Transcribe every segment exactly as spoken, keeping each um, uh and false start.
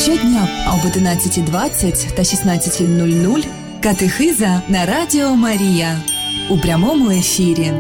Щодня об одинадцятій двадцять та шістнадцятій нуль нуль катехиза на Радіо Марія у прямому ефірі.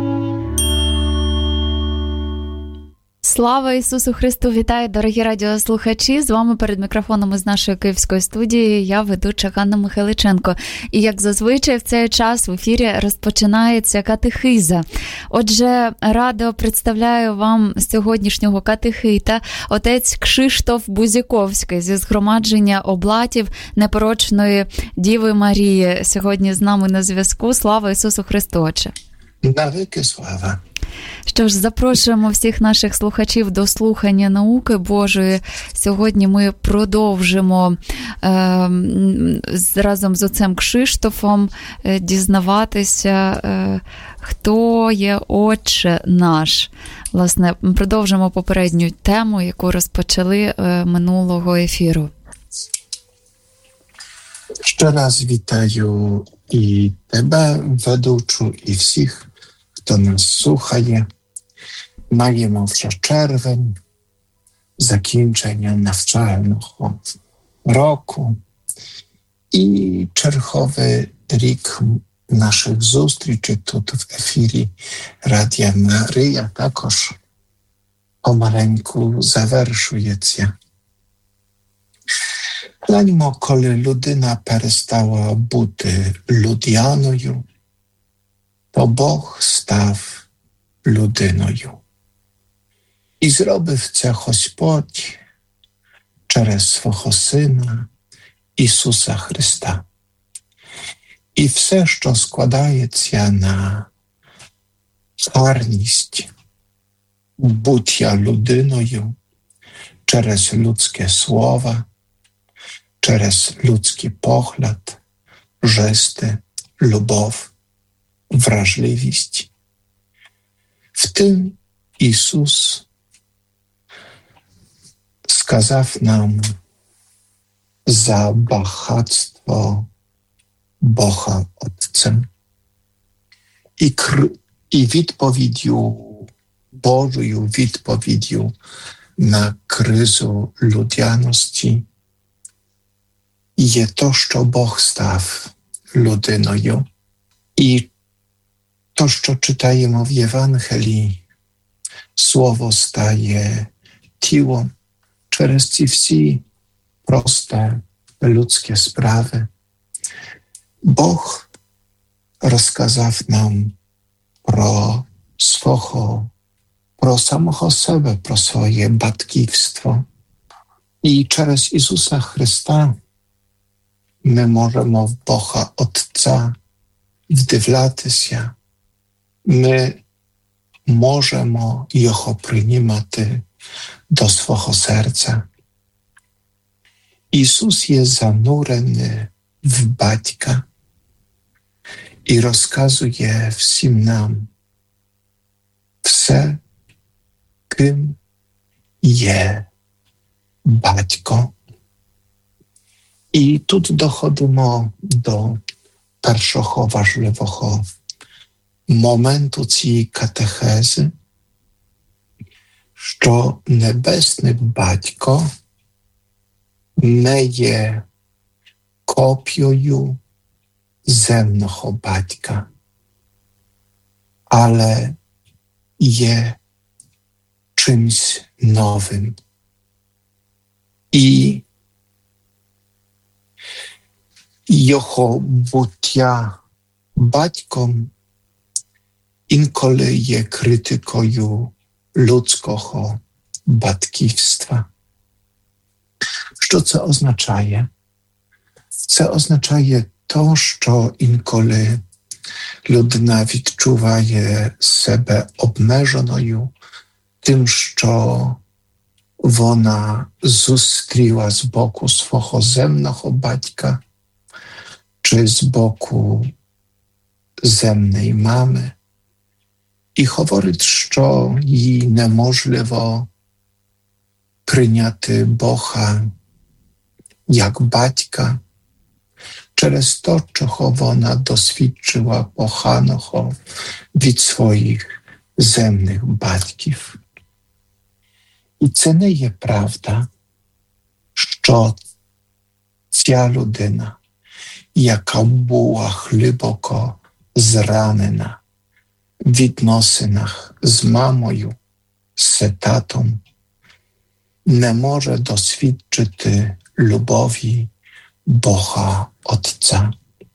Слава Ісусу Христу! Вітаю, дорогі радіослухачі! З вами перед мікрофоном із нашої київської студії я, ведуча Ганна Михайличенко. І як зазвичай в цей час в ефірі розпочинається катехиза. Отже, радо представляю вам сьогоднішнього катехита, отець Кшиштоф Бузіковський зі згромадження Облатів Непорочної Діви Марії. Сьогодні з нами на зв'язку. Слава Ісусу Христу, Отче! Навіки слава! Що ж, запрошуємо всіх наших слухачів до слухання науки Божої. Сьогодні ми продовжимо е, разом з отцем Кшиштофом е, дізнаватися, е, хто є Отче наш. Власне, продовжимо попередню тему, яку розпочали е, минулого ефіру. Ще раз вітаю і тебе, ведучу, і всіх, хто нас слухає. Маємо вже червень, закінчення навчального року і черговий рік наших зустрічей тут в ефірі Радія Марія також помаленьку завершується. Гляньмо, коли людина перестала бути людяною, то Бог став людиною. І зробив це Господь через свого Сина Ісуса Христа. І все, що складається на гарність буття людиною через людське слово, через людський погляд, жести, любов, вражливість. В тим Ісус сказав нам за багатство Бога Отцем. І, кр... і відповіддю, Божою відповіддю на кризу людяності є то, що Бог став людиною. І то, що читаємо в Євангелії, Слово стає тілом через ці всі просте людські справи. Бог розказав нам про свого, про самого себе, про своє батьківство. І через Ісуса Христа ми можемо в Бога Отця вдивлятися. Ми можемо Його приймати до свого серця. Ісус є занурений в Батька і розказує всім нам все, ким є Батько. І тут доходимо до першого важливого моменту цієї катехези, що Небесний Батько не є копією земного батька, але є чимсь новим. І його буття батьком інколи є критикою людського батьківства. Що це означає? Це означає то, що інколи людина відчуває себе обмеженою тим, що вона зустріла з боку свого земного батька чи з боку земної мами, і говорить, що їй неможливо прийняти Бога як батька через те, чого вона досвідчила поганого від своїх земних батьків. І це не є правда, що ця людина, яка була глибоко зранена в відносинах з мамою, з татом, не може досвідчити любові Бога Отця.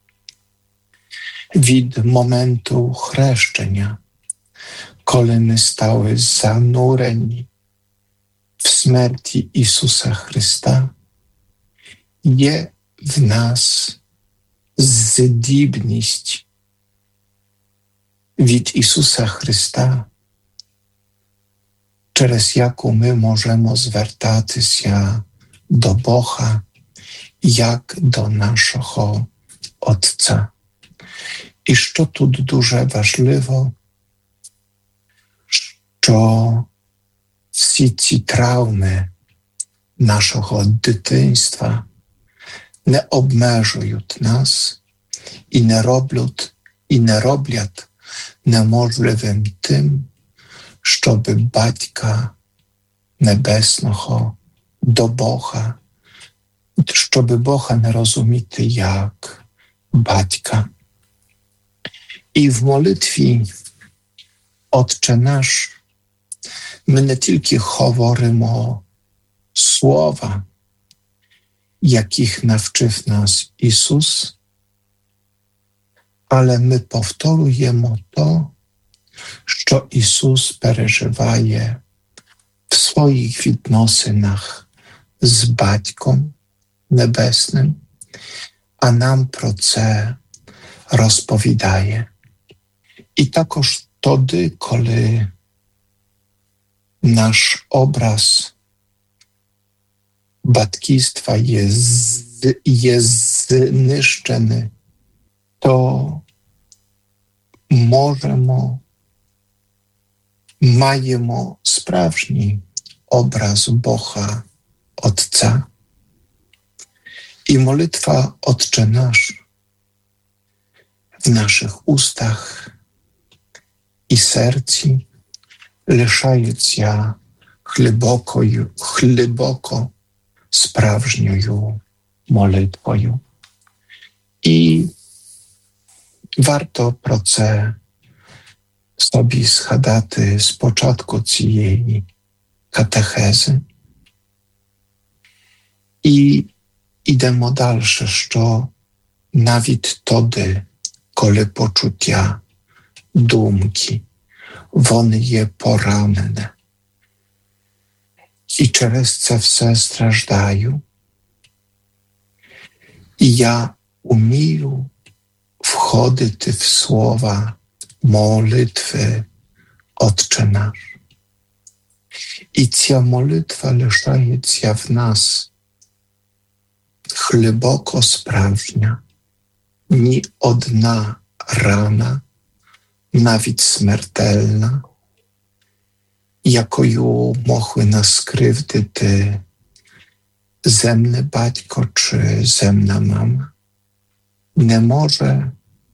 Від моменту хрещення, коли ми стали занурені в смерті Ісуса Христа, є в нас здібність від Ісуса Христа, через яку ми можемо звертатися до Бога як до нашого Отця. І що тут дуже важливо, що всі ці травми нашого дитинства не обмежують нас і не роблять, і не роблять неможливим тим, щоб Батька Небесного до Бога, щоб Бога не розуміти як Батька. І в молитві Отче наш ми не тільки говоримо слова, яких навчив нас Ісус, але ми повторюємо то, що Ісус переживає в своїх відносинах з Батьком Небесним, а нам про це розповідає. І також тоді, коли наш образ батьківства є, з, є знищений, то можемо, маємо справжній образ Бога Отця. І молитва Отче наш в наших устах і серці лишаються глибокою, глибоко справжньою молитвою. І варто про це собі згадати з початку цієї катехези. І йдемо далі, що навіть тоді, коли почуття, думки, вони є поранені, і через це все страждаю, і я умію входити в слова молитви Отче наш. І ця молитва лишається в нас глибоко справжня. Ні одна рана, навіть смертельна, якою могли нас скривдити земне батько чи земна мама, не може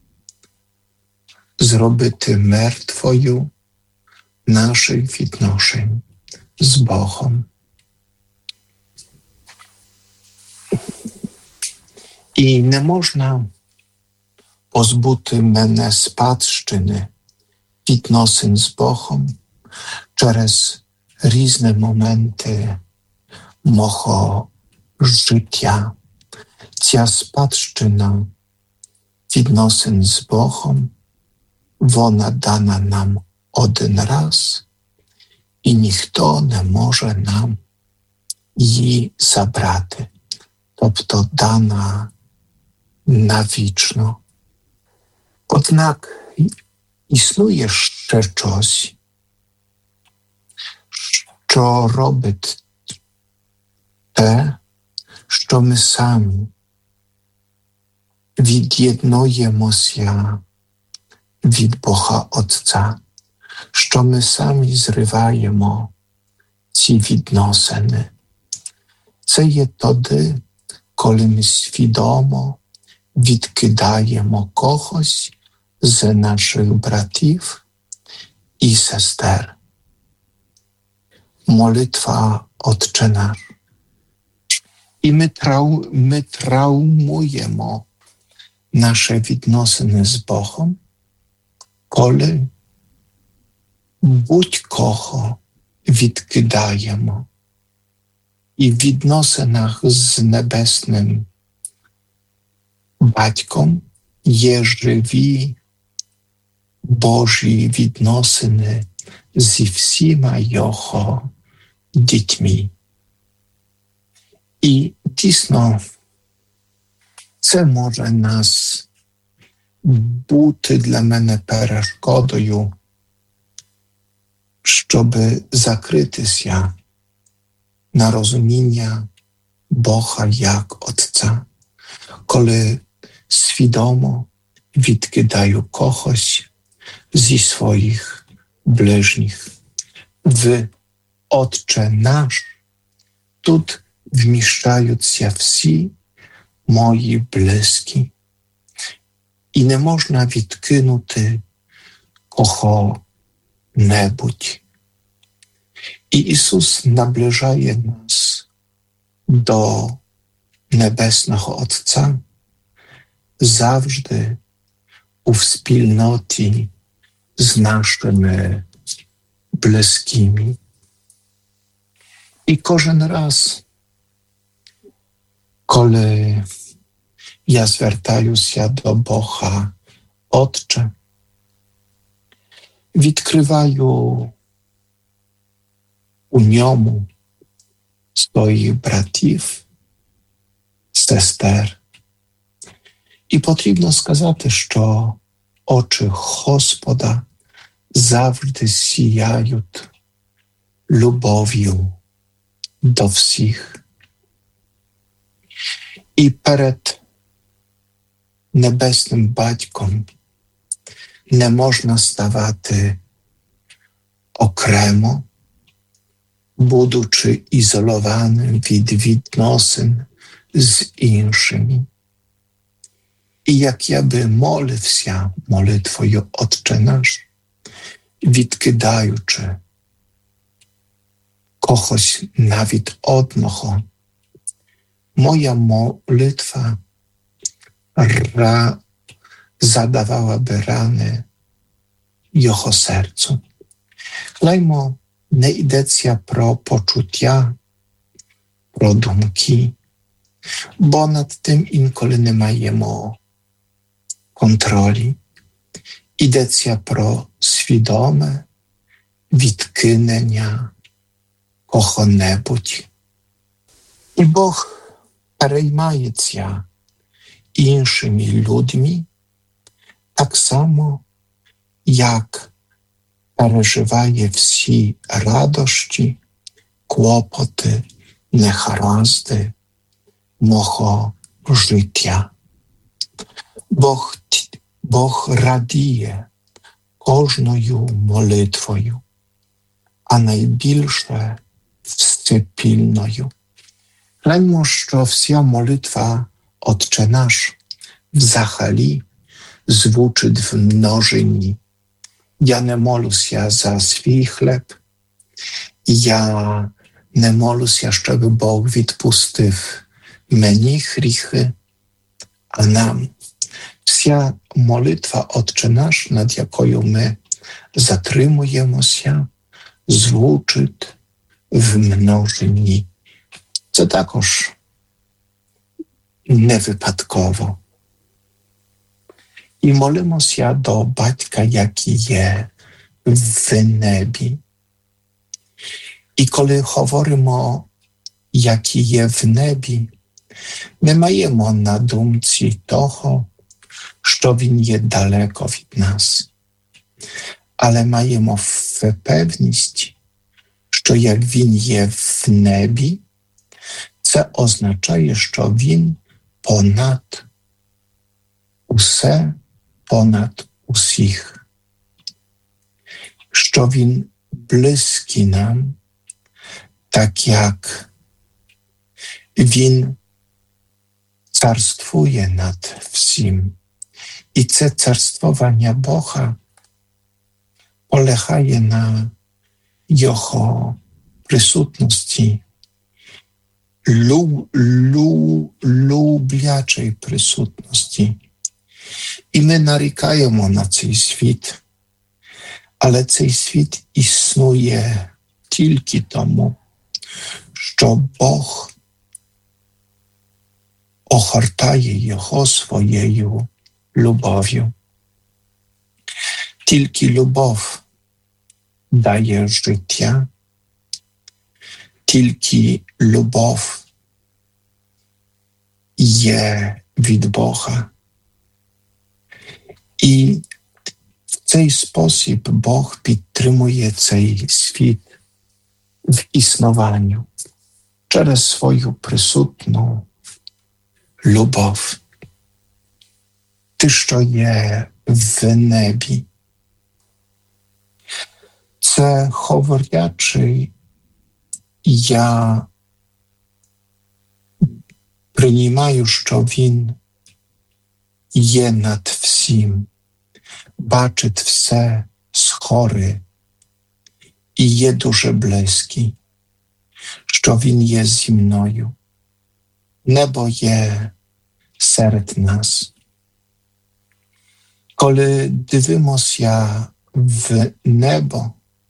зробити мертвою наших відношень з Богом. І не можна позбути мене спадщини відносин з Богом через різні моменти мого життя. Ця спадщина відносин з Богом, вона дана нам один раз, і ніхто не може нам її забрати. Тобто дана навічно. Однак існує ще щось, що робить те, що ми самі від'єднуємося від Бога Отця, що ми самі зриваємо ці відносини. Це є тоді, коли ми свідомо відкидаємо когось з наших братів і сестер. Молитва Отче наш І ми, трау, ми травмуємо наші відносини з Богом, коли будь-кого відкидаємо. І в відносинах з Небесним Батьком є живі Божі відносини зі всіма Його дітьми. І дійсно, це може нас бути для мене перешкодою, щоб закритися на розуміння Бога як Отця, коли свідомо відкидаю когось зі своїх ближніх. В Отче наш тут вміщаються всі мої близькі. І не можна відкинути кого-небудь. І Ісус наближає нас до Небесного Отця завжди у спільноті з нашими близькими. І кожен раз, коли я звертаюся до Бога Отче, відкриваю у ньому своїх братів, сестер. І потрібно сказати, що очі Господа завжди сіяють любов'ю до всіх. І перед Небесним Батьком не можна ставати окремо, будучи ізольованим від відносин з іншими. І як я би молився молитвою Отче наш, відкидаючи когось навіть одного, моя молитва ра, задавала би рани його серцю. Лаймо не йдеться про почуття, про думки, бо над тим інколи не маємо контролі. Йдеться про свідоме відкинення кого-небудь. І Бог переймається іншими людьми так само, як переживає всі радощі, клопоти, негаразди мого життя. Бог, Бог радіє кожною молитвою, а найбільше спільною. Гляньмо, що вся молитва Отче наш взагалі звучить в множині. Я не молюся за свій хліб, я не молюся, щоб Бог відпустив мені гріхи, а нам. Вся молитва Отче наш, над якою ми затримуємося, звучить в множині. Це також не випадково. І молимося до Батька, який є в небі. І коли говоримо, який є в небі, ми маємо на думці того, що Він є далеко від нас. Але маємо впевненість, що як Він є в небі, це означає, що Він понад усе, понад усіх. Що Він близький нам, так як Він царствує над всім. І це царствування Бога полягає на Його присутності, люб, люб, люблячої присутності. І ми нарікаємо на цей світ, але цей світ існує тільки тому, що Бог огортає його своєю любов'ю. Тільки любов дає життя, тільки любов є від Бога. І в цей спосіб Бог підтримує цей світ в існуванню через свою присутну любов. Ти, що є в небі. Це говорячи, я приймаю, що Він є над всім, бачить все згори і є дуже близький, що Він є зі мною. Небо є серед нас. Коли дивимося в небо,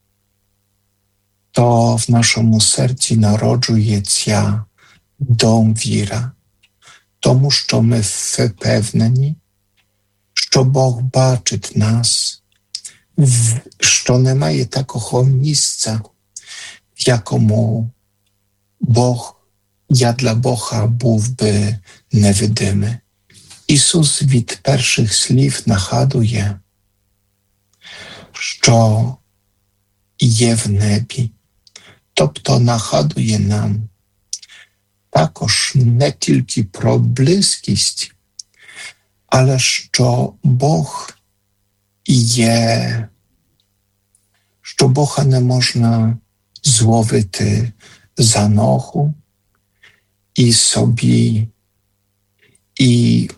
то в нашому серці народжується довіра, тому що ми впевнені, що Бог бачить нас, що немає такого місця, в якому Бог, я для Бога був би невидимий. Ісус від перших слів нагадує, що є в небі. Тобто нагадує нам також не тільки про близькість, але що Бог є, що Бога не можна зловити за ногу і собі, і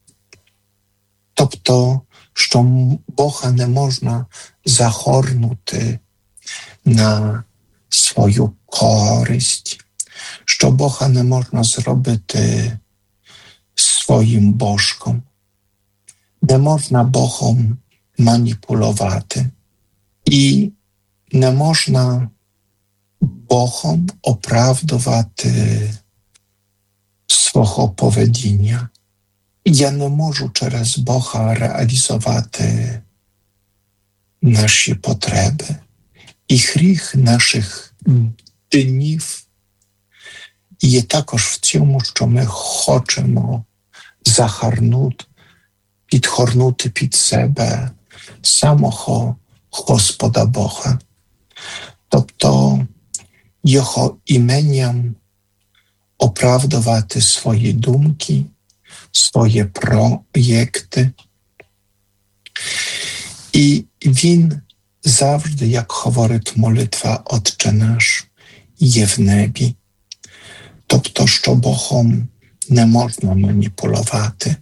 тобто, що Бога не можна загорнути на свою користь, що Бога не можна зробити своїм божком. Не можна Богом маніпулювати. І не можна Богом оправдувати свого поведіння. Я не можу через Бога реалізувати наші потреби. І гріх наших днів є також в цьому, що ми хочемо загорнути, підгорнути під себе самого Господа Бога. Тобто Його іменем оправдувати свої думки, свої проєкти. І Він завжди, як говорить молитва «Отче наш», є в небі. Тобто, що Богом не можна маніпулювати.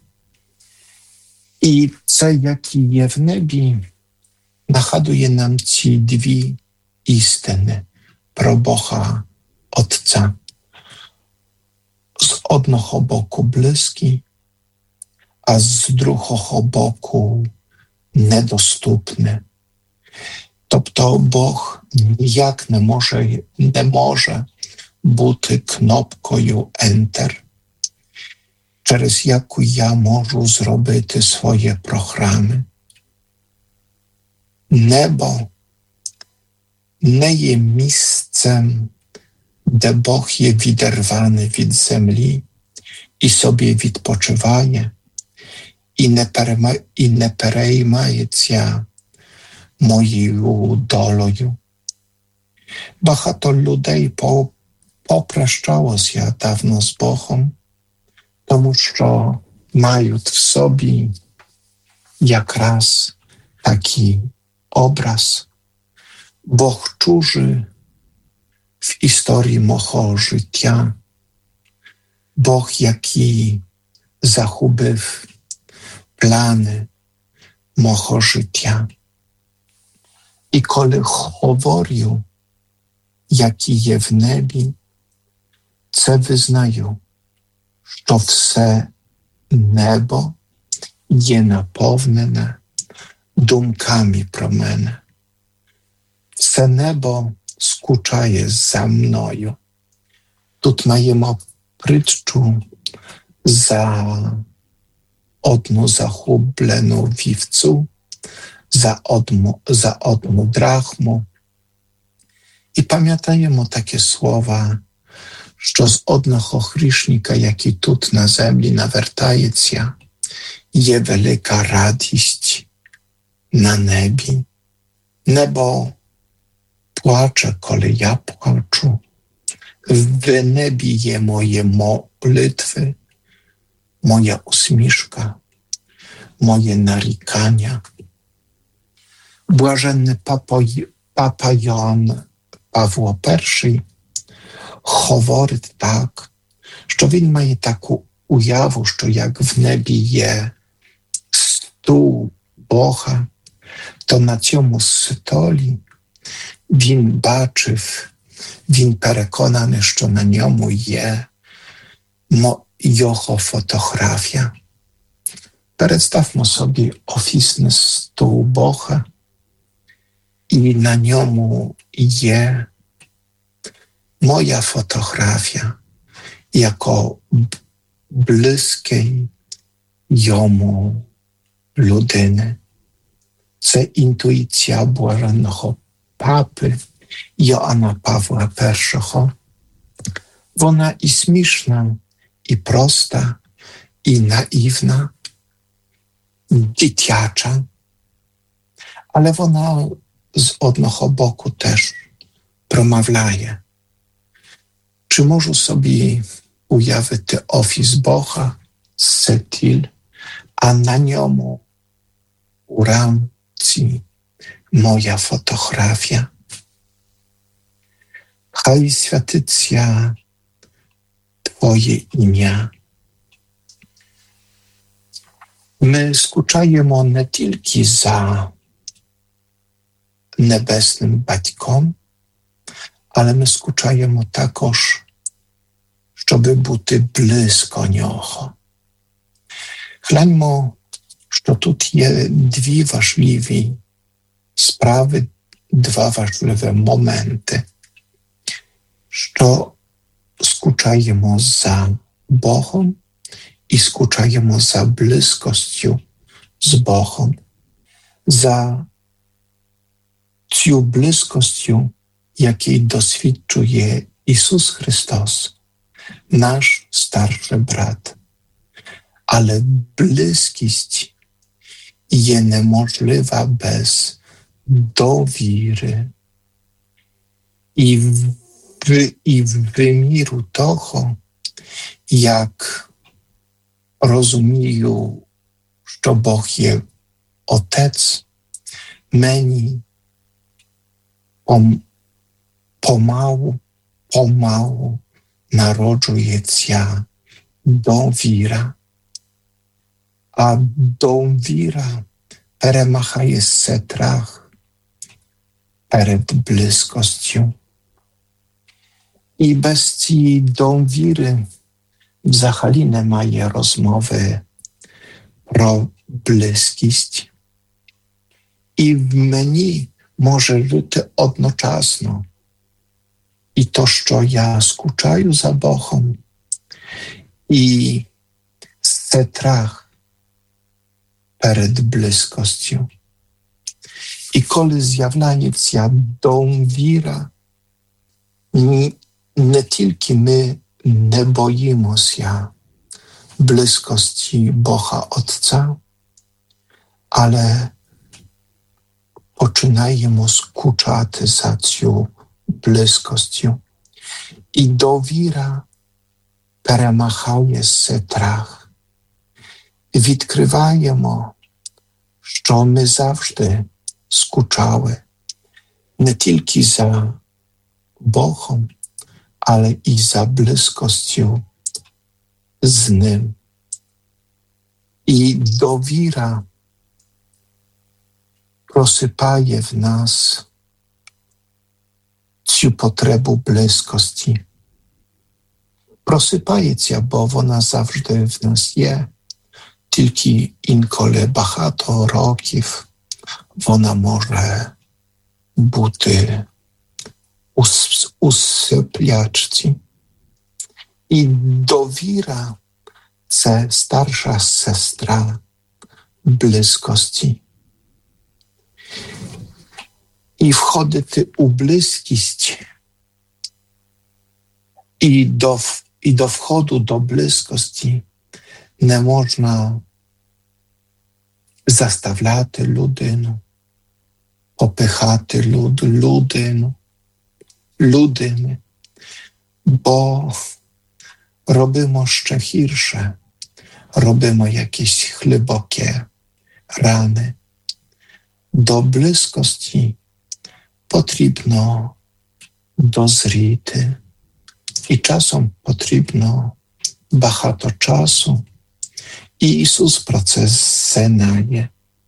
І це, як і є в небі, нагадує нам ці дві істини про Бога Отця. З одного боку близький, а з другого боку недоступний. Тобто Бог ніяк не може, не може бути кнопкою Enter, через яку я можу зробити свої програми. Небо не є місцем, де Бог є відірваний від землі і собі відпочиває, і не, перейма, і не переймається моєю долею. Багато людей по, попрощалося давно з Богом, тому що мають в собі якраз такий образ. Бог чужий в історії мого життя. Бог, який загубив плани мого життя. І коли говорю, який є в небі, Це визнаю, що все небо є наповнене думками про мене. Все небо скучає за мною. Тут маємо притчу за одну загублену вівцю, за одну, за одну драхму. І пам'ятаємо такі слова, що з одного грішника, який тут на землі навертається, є велика радість на небі. Небо płacze, коли я płaczу. W niebie je moje modlitwy, moja uśmieszka, moje narікання. Błażenny Papa, Papa Jan Павло І говорить так, що він має таку уяву, що як в небі є стул Бога, то на цьому столі він бачив, він переконаний, що на ньому є його фотографія. Представмо собі офісний стул Бога, і на ньому є моя фотографія, яко близький йому людини. Це інтуїція блаженного Папи Йоанна Павла І. Вона і смішна, і проста, і наївна, дитяча, але вона з одного боку теж промовляє. Чи можу собі уявити офіс Бога, стиль, а на ньому у рамці моя фотографія? Хай святиться Твоє ім'я. Ми скучаємо не тільки за небесним батьком, але ми скучаємо також, щоб бути близько нього. Гляньмо, що тут є дві важливі справи, два важливі моменти, що скучаємо за Богом і скучаємо за близькістю з Богом, за цю близькістю, який досвідчує Ісус Христос, наш старший брат. Але близькість є неможлива без довіри. І в, і в виміру того, як розумію, що Бог є Отець, мені помалу, помалу народжується довіра. А довіра перемагає страх перед близькістю. І без цієї довіри взагалі немає розмови про близькість. І в мені може жити одночасно і то, що я скучаю за Богом, і страх перед близькістю. І коли з'являється довіра, не тільки ми не боїмося близькості Бога Отця, але починаємо скучати за цю близькістю. І довіра перемагає страх. Відкриваємо, що ми завжди скучали не тільки за Богом, але і за близькістю з Ним. І довіра просипає в нас цю потребу близькості. просипається, бо вона завжди в нас є. Тільки інколи багато років вона може бути у, у сплячці. І довіра – це старша сестра близькості. І входити у близькість і до, і до входу до близькості не можна заставляти людину, попихати люд, людину, людини, бо робимо ще гірше, робимо якісь глибокі рани. До близькості потрібно дозріти, і часом потрібно багато часу. І Ісус про це знає.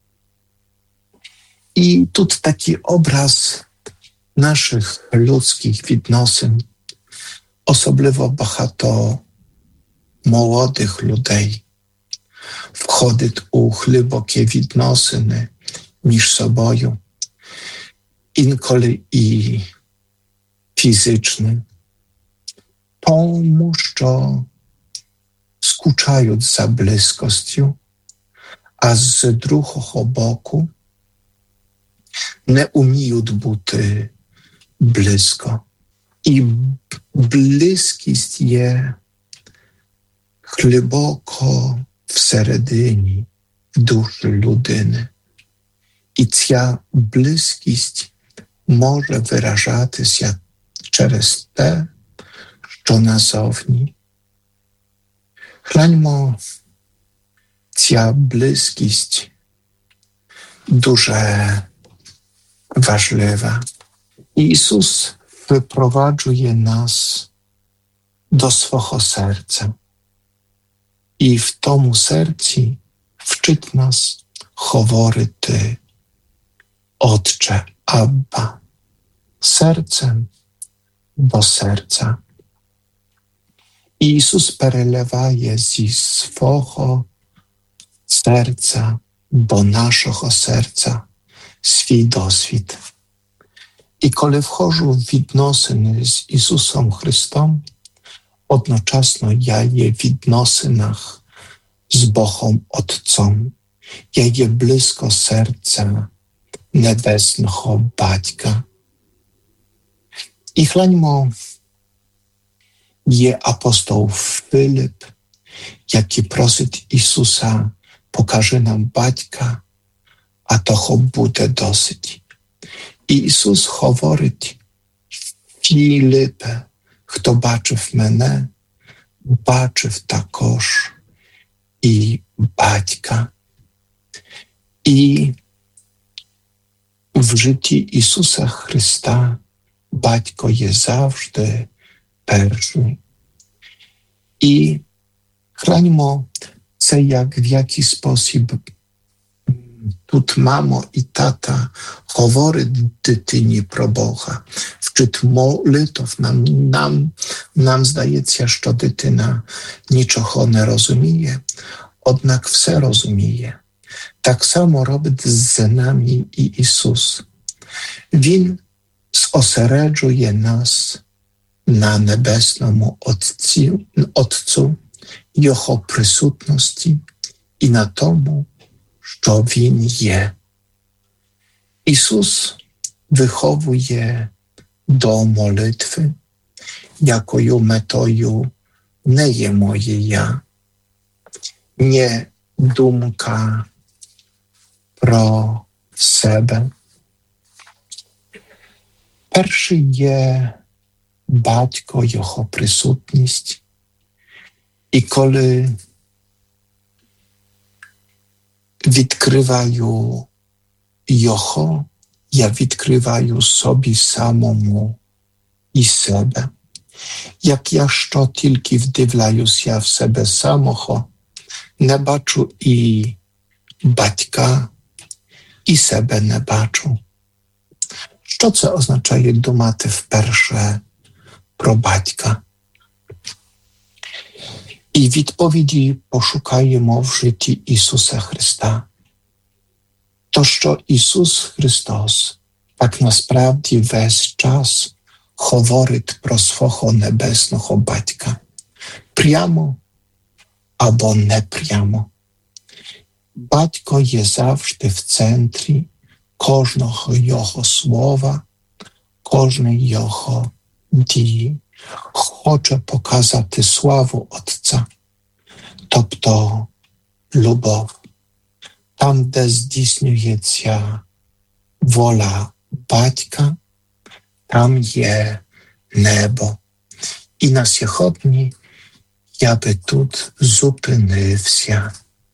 І тут такий образ наших людських відносин, особливо багато молодих людей входить у глибокі відносини між собою, інколи і фізичні, тому що скучають за близькістю, а з другого боку не вміють бути близько. І близькість є глибоко всередині душі людини. І ця близькість може виражатися через те, що назовні. Гляньмо, ця близькість дуже важлива. Ісус випроваджує нас до свого серця. І в тому серці вчить нас говорити Отче, Абба, серцем до серця. І Ісус переливає зі свого серця до нашого серця свій досвід. І коли входжу в відносини з Ісусом Христом, одночасно я є в відносинах з Богом Отцом. Я є близько серця Небесного Батька. І гляньмо, є апостол Филип, який просить Ісуса, покажи нам Батька, а того буде досить. І Ісус говорить, Філипе, хто бачив мене, бачив також і Батька. І в житті Ісуса Христа Батько є завжди перший. І гляньмо, це як в який спосіб тут мамо і тата говорить дитині про Бога, вчить молитв. Нам, нам, нам здається, що дитина нічого не розуміє, однак все розуміє. Так само робить з нами і Ісус. Він зосереджує нас на Небесному Отцю, Отцу, Його присутності і на тому, що Він є. Ісус виховує до молитви, якою метою не є моє «я», не думка про себе. Перший є Батько, Його присутність. І коли відкриваю Його, я відкриваю собі самому і себе. Як я що тільки вдивляюся в себе самого, не бачу і батька, і себе не бачу. Що це означає думати вперше про батька? І відповіді пошукаємо в житті Ісуса Христа. То, що Ісус Христос так насправді весь час говорить про свого небесного Батька. Прямо або непрямо. Батько є завжди в центрі кожного Його слова, кожної Його дії. Хоче показати славу Отця, тобто любов. Там, де здійснюється воля Батька, там є небо. І на сьогодні я би тут зупинився.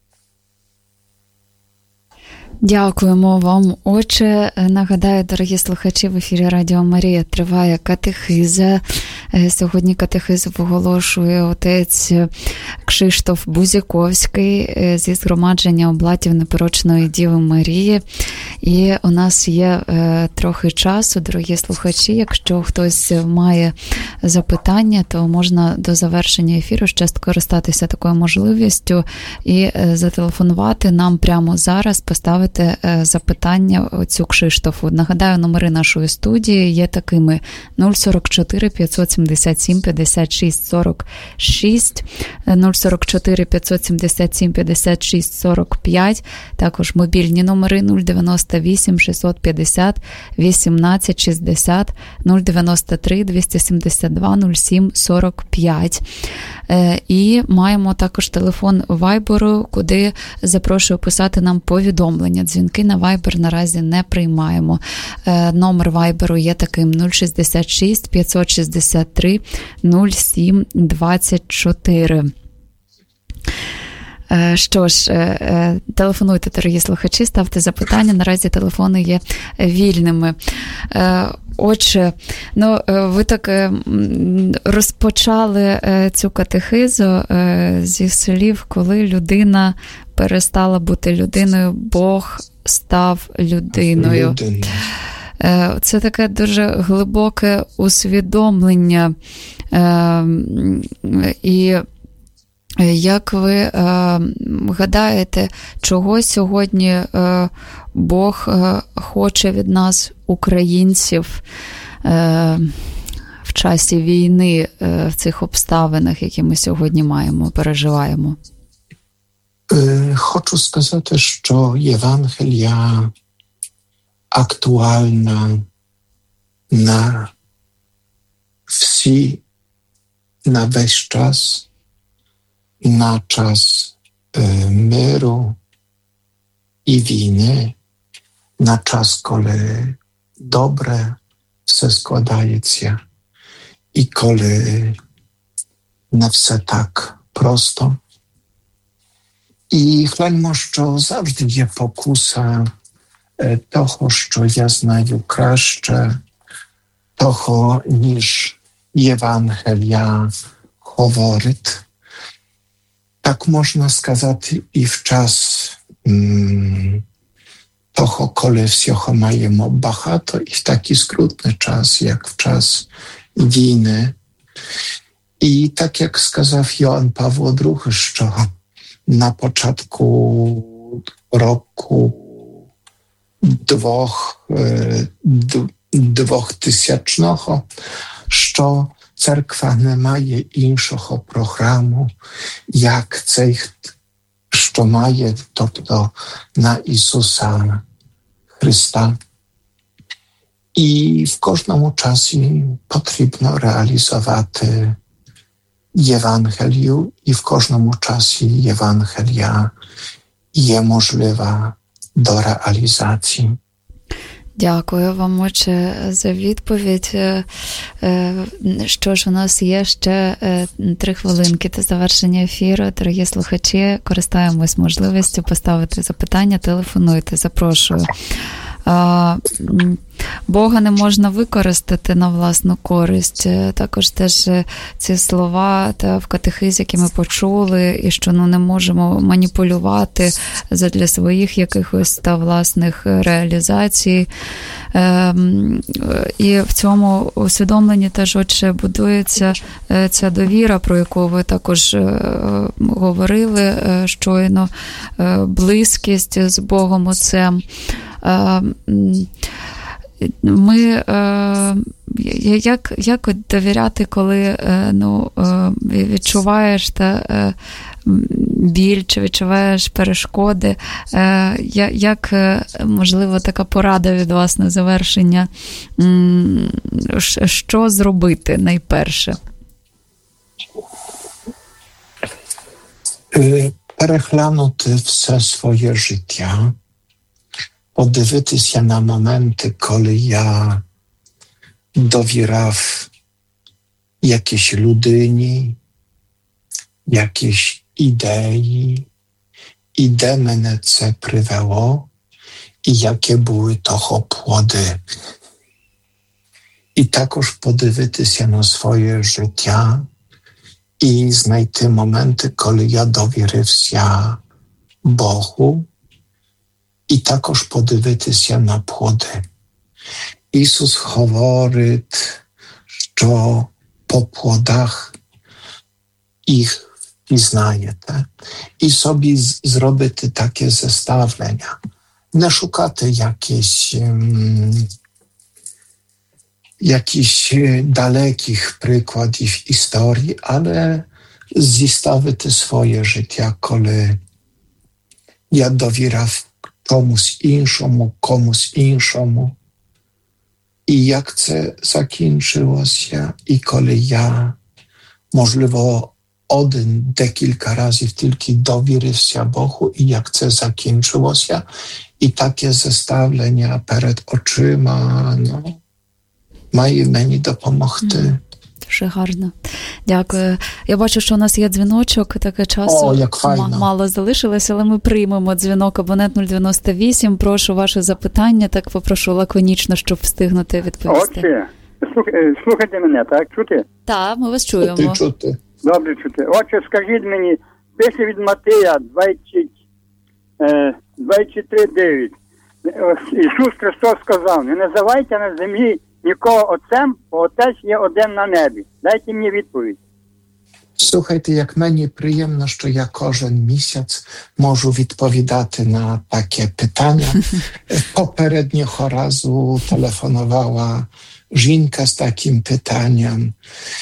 Дякуємо вам, отче. Нагадаю, дорогі слухачі, в ефірі Радіо Марія триває катехиза. Сьогодні катехизу оголошує отець Кшиштоф Бузяковський зі згромадження облатів Непорочної Діви Марії. І у нас є трохи часу, дорогі слухачі. Якщо хтось має запитання, то можна до завершення ефіру ще скористатися такою можливістю і зателефонувати нам прямо зараз, поставити запитання отцю Кшиштофу. Нагадаю, номери нашої студії є такими: нуль сорок чотири п'ятсот сімдесят сім п'ятдесят шість сорок шість, нуль сорок чотири п'ятсот сімдесят сім п'ятдесят шість сорок п'ять, також мобільні номери нуль дев'яносто вісім шістсот п'ятдесят вісімнадцять шістдесят, нуль дев'яносто три двісті сімдесят два нуль сім сорок п'ять. І маємо також телефон Вайберу, куди запрошую писати нам повідомлення. Дзвінки на Вайбер наразі не приймаємо. Номер Вайберу є таким: нуль шістдесят шість п'ятсот шістдесят три нуль сім двадцять чотири. Що ж, телефонуйте, дорогі слухачі, ставте запитання. Наразі телефони є вільними. Отже, ну, ви так розпочали цю катехизу зі слів, коли людина перестала бути людиною, Бог став людиною. Людина. Це таке дуже глибоке усвідомлення. І як ви е, гадаєте, чого сьогодні е, Бог е, хоче від нас, українців, е, в часі війни, е, в цих обставинах, які ми сьогодні маємо, переживаємо? Е, хочу сказати, що Євангелія актуальна на всі, на весь час, на час е, миру і війни, на час, коли добре все складається і коли не все так просто. І гляньмо, що завжди є покуса е, того, що я знаю краще, того, ніж Євангелія говорить. Так можна сказати і в час м, того, коли всього маємо багато, і в такий скрутний час, як в час війни. І так, як сказав Йоанн Павло другий, що на початку року двох, двохтисячного, що церква не має іншого програму, як цей, що має, тобто на Ісуса Христа. І в кожному часі потрібно реалізувати Євангелію, і в кожному часі Євангелія є можлива до реалізації. Дякую вам, отче, за відповідь. Що ж, у нас є ще три хвилинки до завершення ефіру. Дорогі слухачі, користаємось можливістю поставити запитання, телефонуйте, запрошую. Бога не можна використати на власну користь. Також теж ці слова та в катехизі, які ми почули, і що ну, не можемо маніпулювати задля своїх якихось та власних реалізацій. І в цьому усвідомленні теж, отже, будується ця довіра, про яку ви також говорили щойно, близькість з Богом Отцем. Ми, як, як от довіряти, коли ну, відчуваєш та, біль, чи відчуваєш перешкоди, як, можливо, така порада від вас на завершення, що зробити найперше? Переглянути все своє життя, подивитися на моменти, коли я довіряв якійсь людині, якісь ідеї, і де мене це привело, і які були того плоди. І також подивитися на своє життя і знайти моменти, коли я довірився Богу, і також подивитися на плоди. Ісус говорить, що по плодах їх пізнаєте. І собі зробити таке зіставлення. Не шукати якісь, якісь далеких прикладів історії, але зіставити своє життя, коли я довіряв комусь іншому, комусь іншому. І як це закінчилося, і коли я, можливо, один, декілька разів тільки довірився Богу, і як це закінчилося, і таке зіставлення перед очима, ну, має мені допомогти. Mm. Дуже гарно. Дякую. Я бачу, що у нас є дзвіночок, таке часу О, як файно. М- мало залишилось, але ми приймемо дзвінок. Абонент нуль дев'яносто вісім. Прошу ваше запитання, так попрошу лаконічно, щоб встигнути відповісти. Отче, слухайте мене, так? Чути? Так, ми вас чуємо. Чути, чути. Добре чути. Отче, скажіть мені, пише від Матея двадцять три дев'ять. Ісус Христос сказав, не називайте на землі нікого отцем, бо отець є один на небі. Дайте мені відповідь. Слухайте, як мені приємно, що я кожен місяць можу відповідати на таке питання. Попереднього разу телефонувала жінка з таким питанням.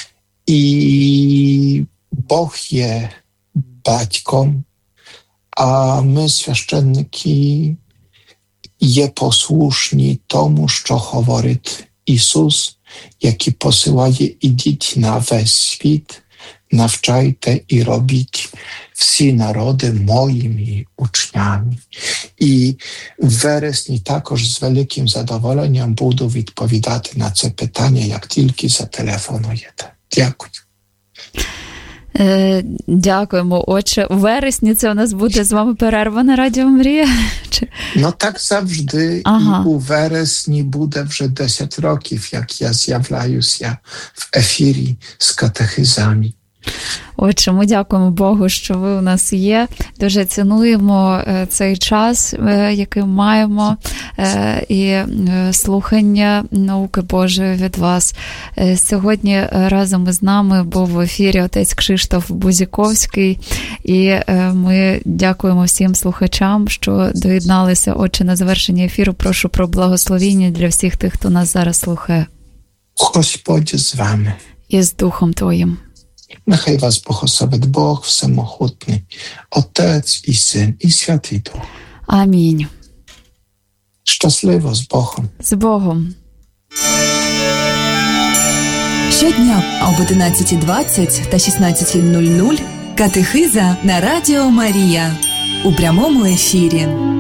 І Бог є батьком, а ми, священники, є послушні тому, що говорить Ісус, який посилає «Ідіть на весь світ, навчайте і робіть всі народи моїми учнями». І в вересні також з великим задоволенням буду відповідати на це питання, як тільки зателефонуєте. Дякую. Е, дякуємо. Отже, у вересні це у нас буде з вами перерва на Радіо Марія? Чи... Ну так завжди. Ага. І у вересні буде вже десять років, як я з'являюся в ефірі з катехизами. Отже, ми дякуємо Богу, що ви у нас є. Дуже цінуємо цей час, який маємо, і слухання науки Божої від вас. Сьогодні разом із нами був в ефірі отець Кшиштоф Бузіковський, і ми дякуємо всім слухачам, що доєдналися. Отже, на завершення ефіру прошу про благословіння для всіх тих, хто нас зараз слухає. Господь з вами. І з Духом Твоїм. Нехай вас благословить Бог Всемогутний, Отець і Син, і Святий Дух. Амінь. Щасливо з Богом. З Богом. Щодня об одинадцята двадцять та шістнадцята нуль нуль катехиза на Радіо Марія у прямому ефірі.